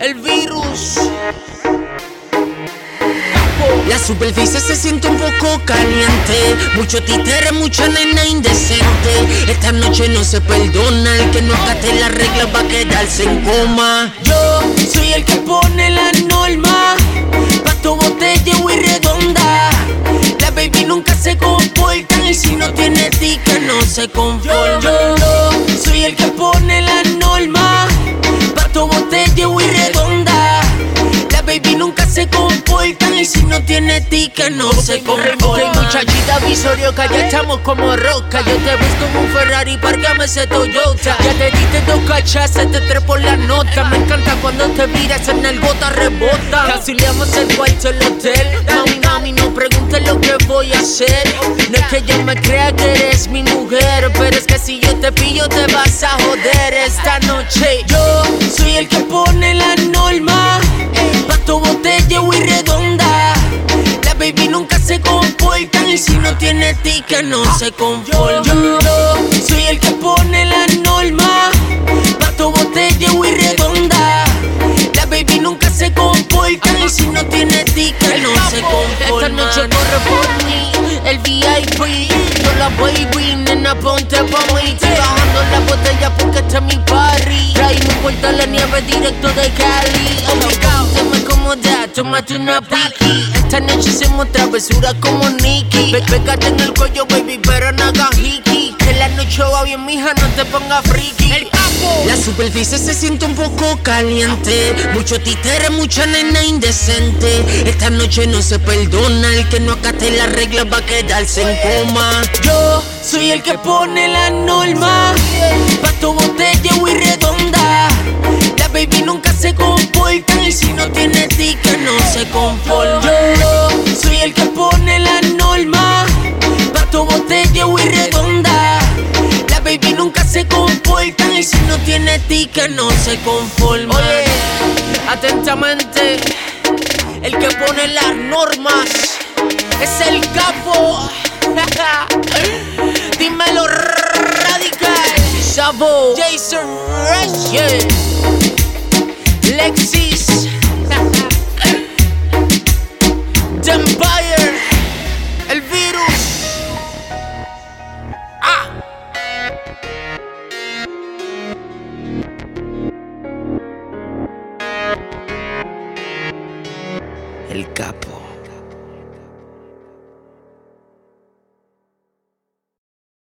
El virus. La superficie se siente un poco caliente. Mucho títere, mucha nena indecente. Esta noche no se perdona. El que no acate las reglas va a quedarse en coma. Yo soy el que pone la norma. Pato, botella y redonda. La baby nunca se comporta. Y si no tiene tica no se conforma. Yo soy el que pone la norma. Pato, botella y redonda. La baby nunca se comporta. Y si no tiene tica no se conforma. Ok, muchachita visorioca, ya estamos como roca. Yo te busco en un Ferrari, párgame ese Toyota. Ya te diste 2 cachazas, te trepo la nota. Me encanta cuando te miras en el gota rebota. Casi leamos el cuarto el hotel. Mami, no preguntes lo que voy a hacer. No es que yo me crea que eres mi mujer, pero es que si yo te pillo te vas a joder esta noche. Yo soy el que pone la norma. Pato, botella y redonda. La baby nunca se comporta. Y si no tiene tica no se conforma. Yo soy el que pone la norma. Pato, botella y redonda. La baby nunca se comporta. Y si no tiene tica no se conforma. Esta noche corre por mí, el VIP. Yo la baby, nena, ponte pa' mí. Estoy bajando la botella porque este es mi party. Traímos puerta la nieve directo de Cali. Obligado, me cómoda, tómate una piqui. Esta noche hacemos travesura como Nicky. Pégate en el cuello, baby, pero no hagas hiki. Que la noche va bien, mija, no te pongas friki. El capo. La superficie se siente un poco caliente. Mucho títere, mucha nena indecente. Esta noche no se perdona. El que no acate las reglas va a quedarse en coma. Yo soy el que pone la norma. Pato, botella y redonda. La baby nunca se comporta. Y si no tiene tica no se conforma. Yo soy el que pone la norma. Pato, botella y redonda. La baby nunca se comporta. Y si no tiene tica no se conforma. Oye, atentamente, el que pone las normas es el capo. Dímelo radical. Sabo, Jason Rush, yeah. Lexis.